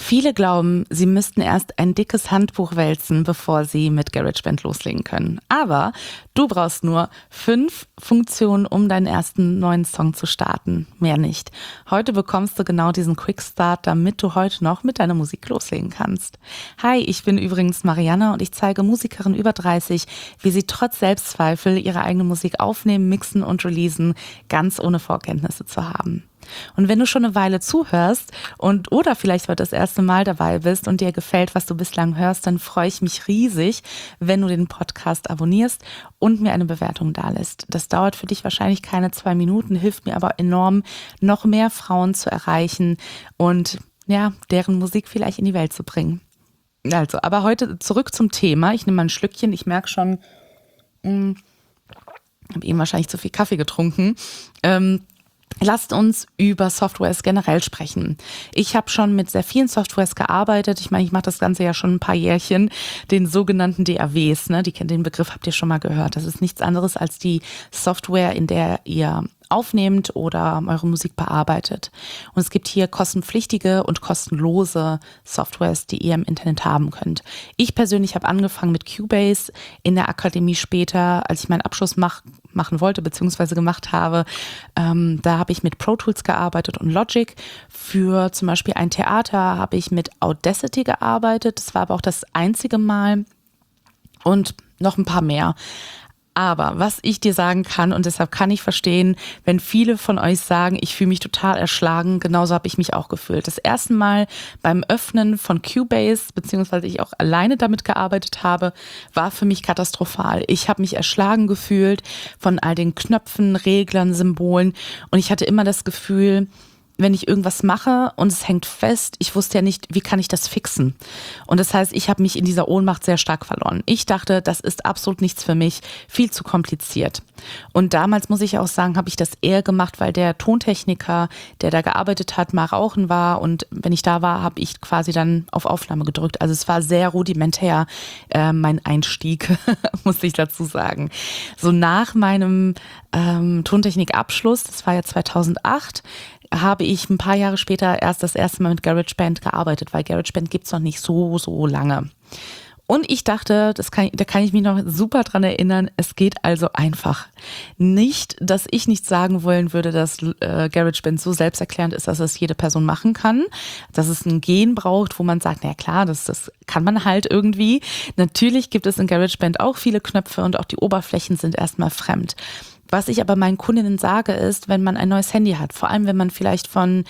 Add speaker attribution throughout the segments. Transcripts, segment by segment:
Speaker 1: Viele glauben, sie müssten erst ein dickes Handbuch wälzen, bevor sie mit GarageBand loslegen können. Aber du brauchst nur 5 Funktionen, um deinen ersten neuen Song zu starten. Mehr nicht. Heute bekommst du genau diesen Quickstart, damit du heute noch mit deiner Musik loslegen kannst. Hi, ich bin übrigens Marianne und ich zeige Musikerinnen über 30, wie sie trotz Selbstzweifel ihre eigene Musik aufnehmen, mixen und releasen, ganz ohne Vorkenntnisse zu haben. Und wenn du schon eine Weile zuhörst oder vielleicht heute das erste Mal dabei bist und dir gefällt, was du bislang hörst, dann freue ich mich riesig, wenn du den Podcast abonnierst und mir eine Bewertung dalässt. Das dauert für dich wahrscheinlich keine 2 Minuten, hilft mir aber enorm, noch mehr Frauen zu erreichen und ja, deren Musik vielleicht in die Welt zu bringen. Also, aber heute zurück zum Thema. Ich nehme mal ein Schlückchen. Ich merke schon, ich habe eben wahrscheinlich zu viel Kaffee getrunken. Lasst uns über Softwares generell sprechen. Ich habe schon mit sehr vielen Softwares gearbeitet. Ich meine, ich mache das Ganze ja schon ein paar Jährchen, den sogenannten DAWs. Ne? Den Begriff habt ihr schon mal gehört. Das ist nichts anderes als die Software, in der ihr aufnehmt oder eure Musik bearbeitet. Und es gibt hier kostenpflichtige und kostenlose Softwares, die ihr im Internet haben könnt. Ich persönlich habe angefangen mit Cubase in der Akademie später, als ich meinen Abschluss machen wollte bzw. gemacht habe. Da habe ich mit Pro Tools gearbeitet und Logic. Für zum Beispiel ein Theater habe ich mit Audacity gearbeitet. Das war aber auch das einzige Mal und noch ein paar mehr. Aber was ich dir sagen kann, und deshalb kann ich verstehen, wenn viele von euch sagen, ich fühle mich total erschlagen, genauso habe ich mich auch gefühlt. Das erste Mal beim Öffnen von Cubase, beziehungsweise ich auch alleine damit gearbeitet habe, war für mich katastrophal. Ich habe mich erschlagen gefühlt von all den Knöpfen, Reglern, Symbolen und ich hatte immer das Gefühl, wenn ich irgendwas mache und es hängt fest, ich wusste ja nicht, wie kann ich das fixen? Und das heißt, ich habe mich in dieser Ohnmacht sehr stark verloren. Ich dachte, das ist absolut nichts für mich, viel zu kompliziert. Und damals, muss ich auch sagen, habe ich das eher gemacht, weil der Tontechniker, der da gearbeitet hat, mal rauchen war und wenn ich da war, habe ich quasi dann auf Aufnahme gedrückt. Also es war sehr rudimentär, mein Einstieg, muss ich dazu sagen. So nach meinem Tontechnikabschluss, das war ja 2008, habe ich ein paar Jahre später erst das erste Mal mit GarageBand gearbeitet, weil GarageBand gibt's noch nicht so lange. Und ich dachte, da kann ich mich noch super dran erinnern, es geht also einfach. Nicht, dass ich nicht sagen wollen würde, dass GarageBand so selbsterklärend ist, dass es jede Person machen kann, dass es ein Gen braucht, wo man sagt, na klar, das kann man halt irgendwie. Natürlich gibt es in GarageBand auch viele Knöpfe und auch die Oberflächen sind erstmal fremd. Was ich aber meinen Kundinnen sage, ist, wenn man ein neues Handy hat, vor allem wenn man vielleicht von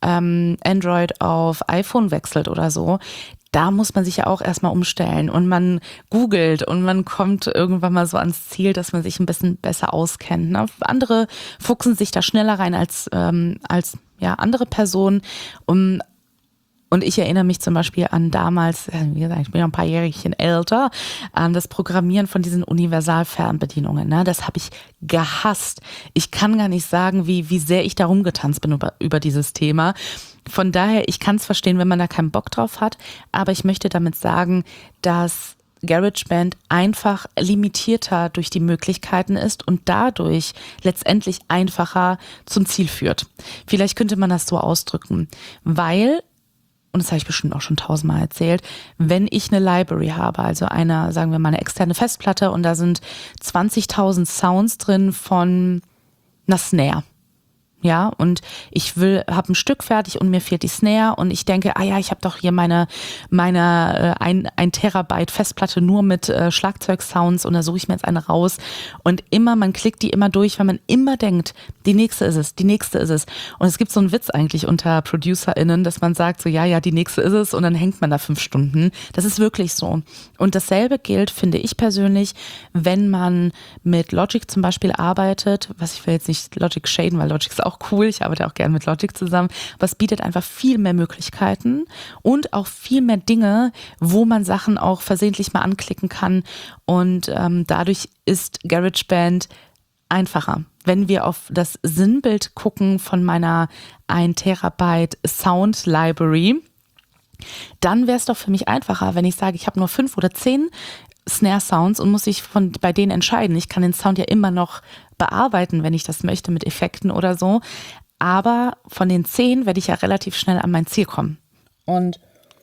Speaker 1: Android auf iPhone wechselt oder so, da muss man sich ja auch erstmal umstellen und man googelt und man kommt irgendwann mal so ans Ziel, dass man sich ein bisschen besser auskennt. Ne? Andere fuchsen sich da schneller rein als andere Personen. Und ich erinnere mich zum Beispiel an damals, wie gesagt, ich bin ja ein paar Jährchen älter, an das Programmieren von diesen Universalfernbedienungen. Ne? Das habe ich gehasst. Ich kann gar nicht sagen, wie sehr ich da rumgetanzt bin über dieses Thema. Von daher, ich kann es verstehen, wenn man da keinen Bock drauf hat. Aber ich möchte damit sagen, dass GarageBand einfach limitierter durch die Möglichkeiten ist und dadurch letztendlich einfacher zum Ziel führt. Vielleicht könnte man das so ausdrücken, weil, und das habe ich bestimmt auch schon 1000-mal erzählt, wenn ich eine Library habe, also sagen wir mal eine externe Festplatte und da sind 20.000 Sounds drin von einer Snare. Ja, und ich habe ein Stück fertig und mir fehlt die Snare und ich denke, ich habe doch hier meine 1 Terabyte Festplatte nur mit Schlagzeugsounds und da suche ich mir jetzt eine raus und man klickt die immer durch, weil man immer denkt, die nächste ist es. Und es gibt so einen Witz eigentlich unter ProducerInnen, dass man sagt so, die nächste ist es und dann hängt man da 5 Stunden. Das ist wirklich so. Und dasselbe gilt, finde ich persönlich, wenn man mit Logic zum Beispiel arbeitet, ich will jetzt nicht Logic shaden, weil Logic ist auch cool, ich arbeite auch gerne mit Logic zusammen, aber es bietet einfach viel mehr Möglichkeiten und auch viel mehr Dinge, wo man Sachen auch versehentlich mal anklicken kann und dadurch ist GarageBand einfacher. Wenn wir auf das Sinnbild gucken von meiner 1 Terabyte Sound Library, dann wäre es doch für mich einfacher, wenn ich sage, ich habe nur 5 oder 10 Snare-Sounds und muss sich bei denen entscheiden. Ich kann den Sound ja immer noch bearbeiten, wenn ich das möchte, mit Effekten oder so. Aber von den 10 werde ich ja relativ schnell an mein Ziel kommen. Und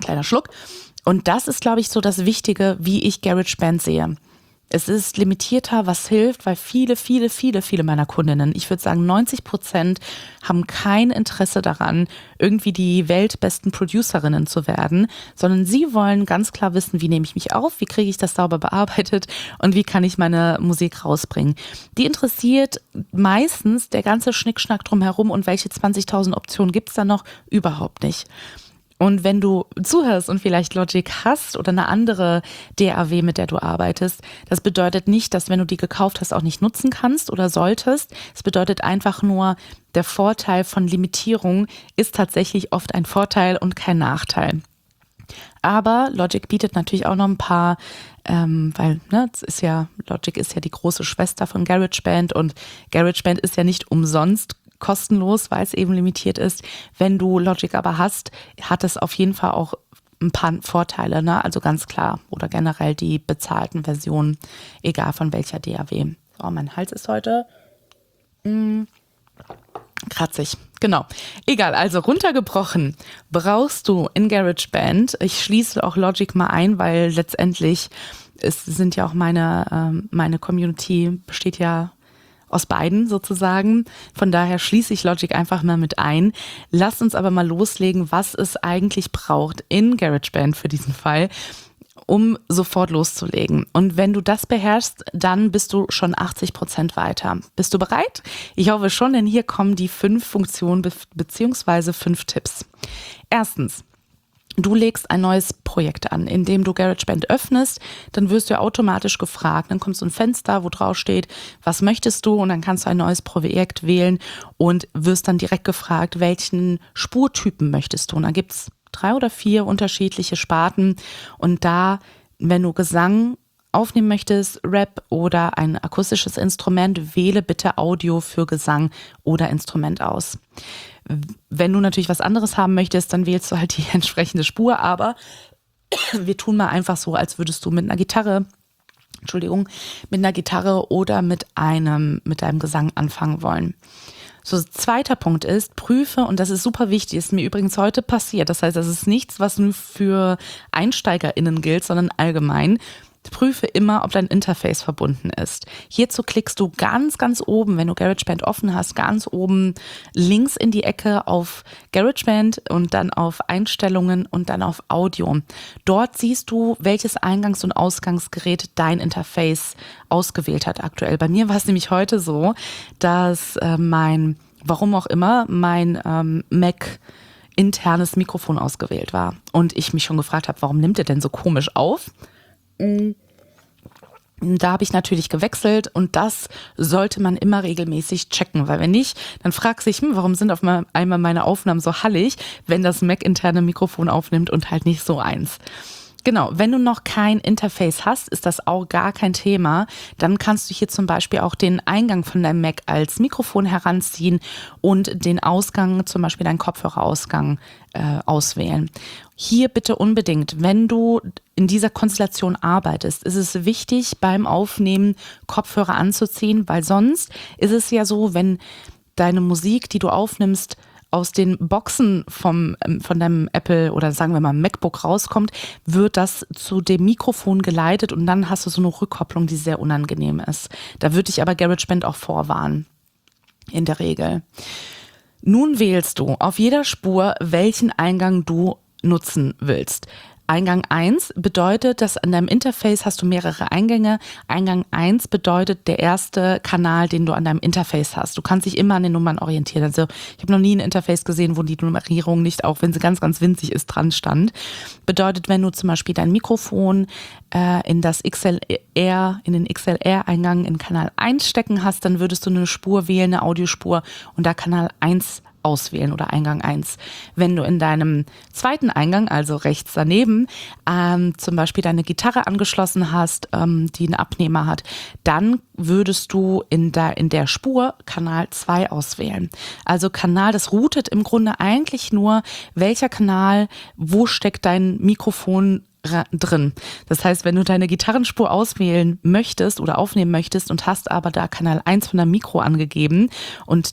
Speaker 1: kleiner Schluck. Und das ist, glaube ich, so das Wichtige, wie ich GarageBand sehe. Es ist limitierter, was hilft, weil viele meiner Kundinnen, ich würde sagen 90%, haben kein Interesse daran, irgendwie die weltbesten Producerinnen zu werden, sondern sie wollen ganz klar wissen, wie nehme ich mich auf, wie kriege ich das sauber bearbeitet und wie kann ich meine Musik rausbringen. Die interessiert meistens der ganze Schnickschnack drumherum und welche 20.000 Optionen gibt es da noch? Überhaupt nicht. Und wenn du zuhörst und vielleicht Logic hast oder eine andere DAW, mit der du arbeitest, das bedeutet nicht, dass wenn du die gekauft hast, auch nicht nutzen kannst oder solltest. Es bedeutet einfach nur, der Vorteil von Limitierung ist tatsächlich oft ein Vorteil und kein Nachteil. Aber Logic bietet natürlich auch noch ein paar, weil Logic ist ja die große Schwester von GarageBand und GarageBand ist ja nicht umsonst kostenlos, weil es eben limitiert ist. Wenn du Logic aber hast, hat es auf jeden Fall auch ein paar Vorteile, ne? Also ganz klar. Oder generell die bezahlten Versionen, egal von welcher DAW. Oh, mein Hals ist heute kratzig. Genau. Egal, also runtergebrochen brauchst du in GarageBand, ich schließe auch Logic mal ein, weil letztendlich sind ja auch meine Community besteht ja aus beiden sozusagen. Von daher schließe ich Logic einfach mal mit ein. Lasst uns aber mal loslegen, was es eigentlich braucht in GarageBand für diesen Fall, um sofort loszulegen. Und wenn du das beherrschst, dann bist du schon 80% weiter. Bist du bereit? Ich hoffe schon, denn hier kommen die 5 Funktionen bzw. 5 Tipps. Erstens, du legst ein neues Projekt an, indem du GarageBand öffnest, dann wirst du automatisch gefragt. Dann kommt so ein Fenster, wo drauf steht, was möchtest du? Und dann kannst du ein neues Projekt wählen und wirst dann direkt gefragt, welchen Spurtypen möchtest du? Und dann gibt es 3 oder 4 unterschiedliche Sparten. Und da, wenn du Gesang aufnehmen möchtest, Rap oder ein akustisches Instrument, wähle bitte Audio für Gesang oder Instrument aus. Wenn du natürlich was anderes haben möchtest, dann wählst du halt die entsprechende Spur, aber wir tun mal einfach so, als würdest du mit einer Gitarre oder mit einem Gesang anfangen wollen. So, zweiter Punkt ist, prüfe, und das ist super wichtig, ist mir übrigens heute passiert, das heißt, das ist nichts, was nur für EinsteigerInnen gilt, sondern allgemein. Prüfe immer, ob dein Interface verbunden ist. Hierzu klickst du ganz oben, wenn du GarageBand offen hast, ganz oben links in die Ecke auf GarageBand und dann auf Einstellungen und dann auf Audio. Dort siehst du, welches Eingangs- und Ausgangsgerät dein Interface ausgewählt hat aktuell. Bei mir war es nämlich heute so, dass warum auch immer, mein Mac internes Mikrofon ausgewählt war. Und ich mich schon gefragt habe, warum nimmt er denn so komisch auf? Da habe ich natürlich gewechselt und das sollte man immer regelmäßig checken, weil wenn nicht, dann fragt sich, warum sind auf einmal meine Aufnahmen so hallig, wenn das Mac-interne Mikrofon aufnimmt und halt nicht so eins. Genau, wenn du noch kein Interface hast, ist das auch gar kein Thema. Dann kannst du hier zum Beispiel auch den Eingang von deinem Mac als Mikrofon heranziehen und den Ausgang, zum Beispiel deinen Kopfhörerausgang, auswählen. Hier bitte unbedingt, wenn du in dieser Konstellation arbeitest, ist es wichtig, beim Aufnehmen Kopfhörer anzuziehen, weil sonst ist es ja so, wenn deine Musik, die du aufnimmst, aus den Boxen von deinem Apple oder sagen wir mal MacBook rauskommt, wird das zu dem Mikrofon geleitet und dann hast du so eine Rückkopplung, die sehr unangenehm ist. Da würde ich aber GarageBand auch vorwarnen, in der Regel. Nun wählst du auf jeder Spur, welchen Eingang du nutzen willst. Eingang 1 bedeutet, dass an deinem Interface hast du mehrere Eingänge. Eingang 1 bedeutet der erste Kanal, den du an deinem Interface hast. Du kannst dich immer an den Nummern orientieren. Also ich habe noch nie ein Interface gesehen, wo die Nummerierung nicht, auch wenn sie ganz winzig ist, dran stand. Bedeutet, wenn du zum Beispiel dein Mikrofon in den XLR-Eingang in Kanal 1 stecken hast, dann würdest du eine Spur wählen, eine Audiospur und da Kanal 1 auswählen oder Eingang 1. Wenn du in deinem zweiten Eingang, also rechts daneben, zum Beispiel deine Gitarre angeschlossen hast, die einen Abnehmer hat, dann würdest du in der Spur Kanal 2 auswählen. Also Kanal, das routet im Grunde eigentlich nur, welcher Kanal, wo steckt dein Mikrofon drin. Das heißt, wenn du deine Gitarrenspur auswählen möchtest oder aufnehmen möchtest und hast aber da Kanal 1 von deinem Mikro angegeben und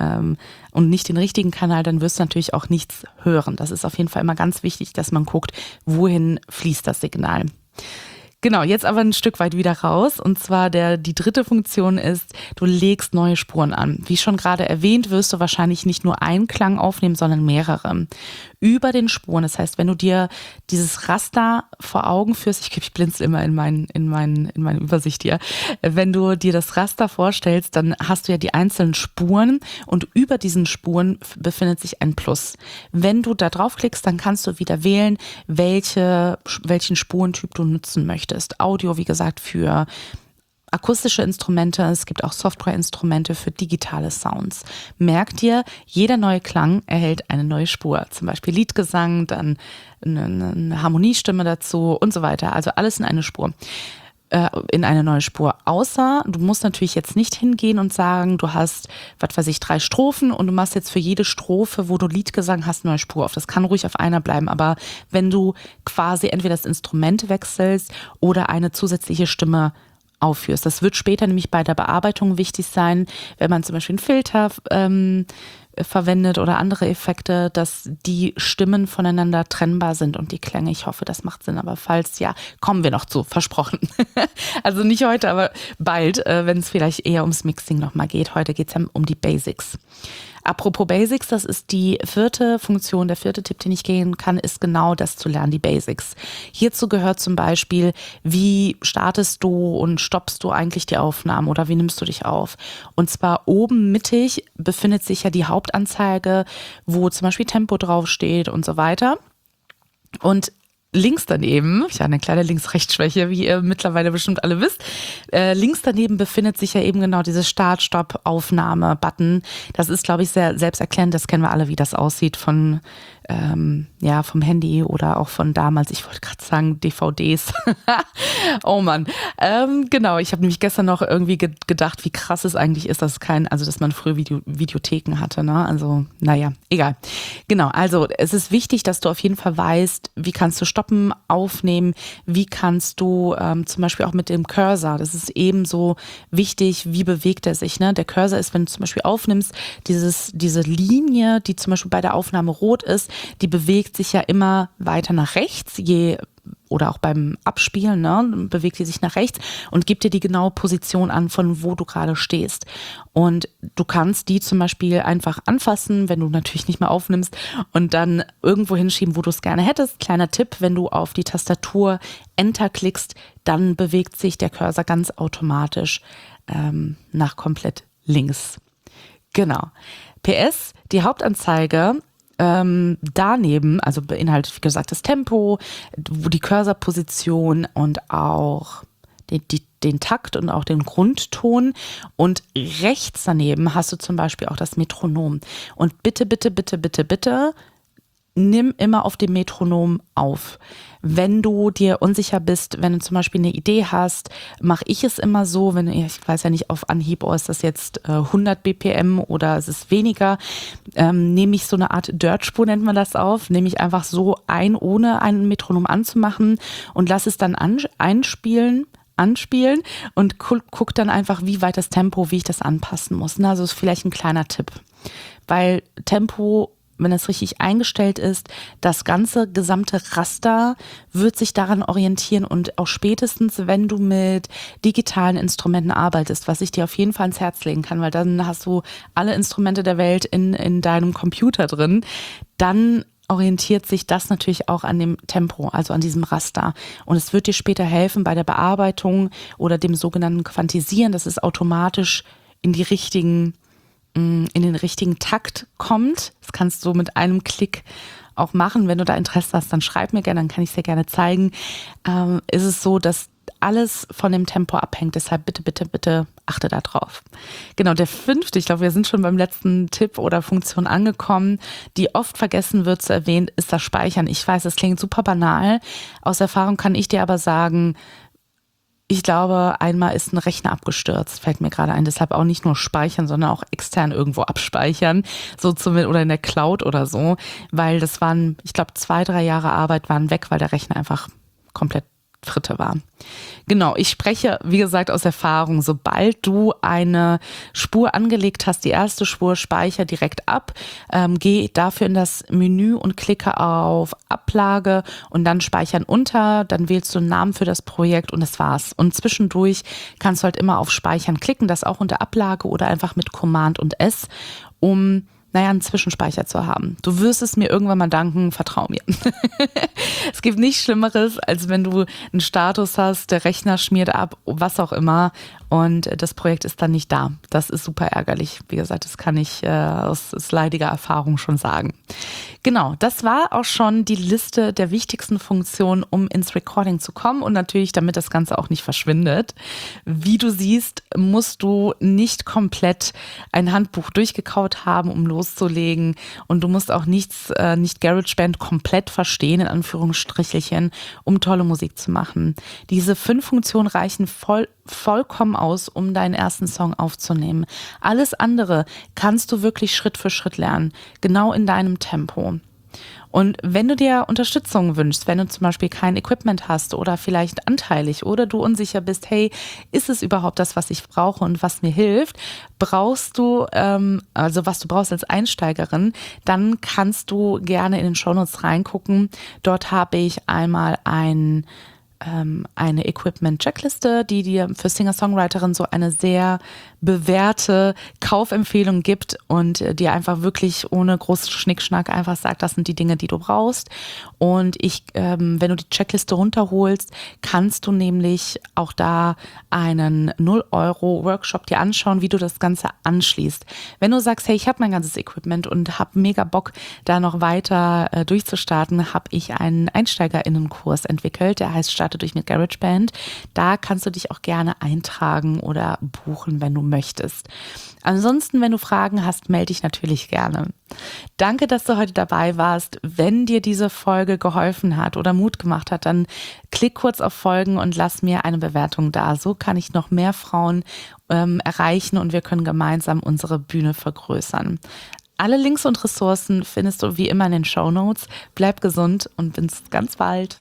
Speaker 1: und nicht den richtigen Kanal, dann wirst du natürlich auch nichts hören. Das ist auf jeden Fall immer ganz wichtig, dass man guckt, wohin fließt das Signal. Genau, jetzt aber ein Stück weit wieder raus. Und zwar die dritte Funktion ist, du legst neue Spuren an. Wie schon gerade erwähnt, wirst du wahrscheinlich nicht nur einen Klang aufnehmen, sondern mehrere. Über den Spuren. Das heißt, wenn du dir dieses Raster vor Augen führst, ich blinzel immer in meine Übersicht hier. Wenn du dir das Raster vorstellst, dann hast du ja die einzelnen Spuren und über diesen Spuren befindet sich ein Plus. Wenn du da draufklickst, dann kannst du wieder wählen, welchen Spurentyp du nutzen möchtest. Audio, wie gesagt, für akustische Instrumente, es gibt auch Software-Instrumente für digitale Sounds. Merk dir, jeder neue Klang erhält eine neue Spur. Zum Beispiel Liedgesang, dann eine Harmoniestimme dazu und so weiter. Also alles in eine Spur. In eine neue Spur. Außer, du musst natürlich jetzt nicht hingehen und sagen, du hast, 3 Strophen und du machst jetzt für jede Strophe, wo du Liedgesang hast, eine neue Spur auf. Das kann ruhig auf einer bleiben, aber wenn du quasi entweder das Instrument wechselst oder eine zusätzliche Stimme aufführst. Das wird später nämlich bei der Bearbeitung wichtig sein, wenn man zum Beispiel einen Filter verwendet oder andere Effekte, dass die Stimmen voneinander trennbar sind und die Klänge. Ich hoffe, das macht Sinn, aber falls ja, kommen wir noch zu, versprochen. Also nicht heute, aber bald, wenn es vielleicht eher ums Mixing nochmal geht. Heute geht es ja um die Basics. Apropos Basics, das ist die vierte Funktion, der vierte Tipp, den ich geben kann, ist genau das zu lernen, die Basics. Hierzu gehört zum Beispiel, wie startest du und stoppst du eigentlich die Aufnahmen oder wie nimmst du dich auf? Und zwar oben mittig befindet sich ja die Hauptanzeige, wo zum Beispiel Tempo draufsteht und so weiter. Und links daneben, ich habe eine kleine Links-Rechts-Schwäche, wie ihr mittlerweile bestimmt alle wisst, links daneben befindet sich ja eben genau dieses Start-Stopp-Aufnahme-Button. Das ist, glaube ich, sehr selbsterklärend. Das kennen wir alle, wie das aussieht vom Handy oder auch von damals, ich wollte gerade sagen DVDs. Oh Mann. Genau, ich habe nämlich gestern noch irgendwie gedacht, wie krass es eigentlich ist, dass man früher Videotheken hatte. Ne? Also, naja, egal. Genau, also es ist wichtig, dass du auf jeden Fall weißt, wie kannst du stoppen, aufnehmen, wie kannst du zum Beispiel auch mit dem Cursor, das ist ebenso wichtig, wie bewegt er sich. Ne? Der Cursor ist, wenn du zum Beispiel aufnimmst, diese Linie, die zum Beispiel bei der Aufnahme rot ist, die bewegt sich ja immer weiter nach rechts, oder auch beim Abspielen, ne, bewegt die sich nach rechts und gibt dir die genaue Position an, von wo du gerade stehst. Und du kannst die zum Beispiel einfach anfassen, wenn du natürlich nicht mehr aufnimmst und dann irgendwo hinschieben, wo du es gerne hättest. Kleiner Tipp, wenn du auf die Tastatur Enter klickst, dann bewegt sich der Cursor ganz automatisch nach komplett links. Genau. PS, die Hauptanzeige daneben, also beinhaltet, wie gesagt, das Tempo, die Cursorposition und auch den Takt und auch den Grundton. Und rechts daneben hast du zum Beispiel auch das Metronom. Und bitte, bitte, bitte, bitte, bitte, nimm immer auf dem Metronom auf. Wenn du dir unsicher bist, wenn du zum Beispiel eine Idee hast, mache ich es immer so, ich weiß ja nicht auf Anhieb, ist das jetzt 100 BPM oder ist es weniger, nehme ich so eine Art Dirtspur, nennt man das auf, nehme ich einfach so ohne ein Metronom anzumachen und lasse es dann anspielen und guck dann einfach, wie weit das Tempo, wie ich das anpassen muss. Also ist vielleicht ein kleiner Tipp, weil Tempo, wenn es richtig eingestellt ist, das ganze gesamte Raster wird sich daran orientieren und auch spätestens, wenn du mit digitalen Instrumenten arbeitest, was ich dir auf jeden Fall ans Herz legen kann, weil dann hast du alle Instrumente der Welt in deinem Computer drin, dann orientiert sich das natürlich auch an dem Tempo, also an diesem Raster. Und es wird dir später helfen bei der Bearbeitung oder dem sogenannten Quantisieren, dass es automatisch in den richtigen Takt kommt. Das kannst du mit einem Klick auch machen. Wenn du da Interesse hast, dann schreib mir gerne, dann kann ich es dir gerne zeigen. Ist es so, dass alles von dem Tempo abhängt. Deshalb bitte, bitte, bitte achte da drauf. Genau, der 5., ich glaube, wir sind schon beim letzten Tipp oder Funktion angekommen, die oft vergessen wird zu erwähnen, ist das Speichern. Ich weiß, das klingt super banal. Aus Erfahrung kann ich dir aber sagen, ich glaube, einmal ist ein Rechner abgestürzt, fällt mir gerade ein. Deshalb auch nicht nur speichern, sondern auch extern irgendwo abspeichern, oder in der Cloud oder so, weil das waren, ich glaube, 2-3 Jahre Arbeit waren weg, weil der Rechner einfach komplett Fritte war. Genau, ich spreche, wie gesagt, aus Erfahrung. Sobald du eine Spur angelegt hast, die erste Spur, speicher direkt ab, geh dafür in das Menü und klicke auf Ablage und dann Speichern unter, dann wählst du einen Namen für das Projekt und das war's. Und zwischendurch kannst du halt immer auf Speichern klicken, das auch unter Ablage oder einfach mit Command und S, um einen Zwischenspeicher zu haben. Du wirst es mir irgendwann mal danken, vertrau mir. Es gibt nichts Schlimmeres, als wenn du einen Status hast, der Rechner schmiert ab, was auch immer und das Projekt ist dann nicht da. Das ist super ärgerlich. Wie gesagt, das kann ich aus leidiger Erfahrung schon sagen. Genau, das war auch schon die Liste der wichtigsten Funktionen, um ins Recording zu kommen und natürlich, damit das Ganze auch nicht verschwindet. Wie du siehst, musst du nicht komplett ein Handbuch durchgekaut haben, um loszulegen und du musst auch nicht GarageBand komplett verstehen, in Anführungsstrichelchen, um tolle Musik zu machen. Diese 5 Funktionen reichen vollkommen aus, um deinen ersten Song aufzunehmen. Alles andere kannst du wirklich Schritt für Schritt lernen, genau in deinem Tempo. Und wenn du dir Unterstützung wünschst, wenn du zum Beispiel kein Equipment hast oder vielleicht anteilig oder du unsicher bist, hey, ist es überhaupt das, was ich brauche und was mir hilft, brauchst du, also was du brauchst als Einsteigerin, dann kannst du gerne in den Shownotes reingucken. Dort habe ich einmal eine Equipment-Checkliste, die dir für Singer-Songwriterin so eine sehr bewährte Kaufempfehlung gibt und dir einfach wirklich ohne großen Schnickschnack einfach sagt, das sind die Dinge, die du brauchst. Und wenn du die Checkliste runterholst, kannst du nämlich auch da einen 0-Euro-Workshop dir anschauen, wie du das Ganze anschließt. Wenn du sagst, hey, ich habe mein ganzes Equipment und habe mega Bock, da noch weiter durchzustarten, habe ich einen EinsteigerInnenkurs entwickelt, der heißt Starte durch mit GarageBand. Da kannst du dich auch gerne eintragen oder buchen, wenn du möchtest. Ansonsten, wenn du Fragen hast, melde dich natürlich gerne. Danke, dass du heute dabei warst. Wenn dir diese Folge geholfen hat oder Mut gemacht hat, dann klick kurz auf Folgen und lass mir eine Bewertung da. So kann ich noch mehr Frauen erreichen und wir können gemeinsam unsere Bühne vergrößern. Alle Links und Ressourcen findest du wie immer in den Shownotes. Bleib gesund und bis ganz bald.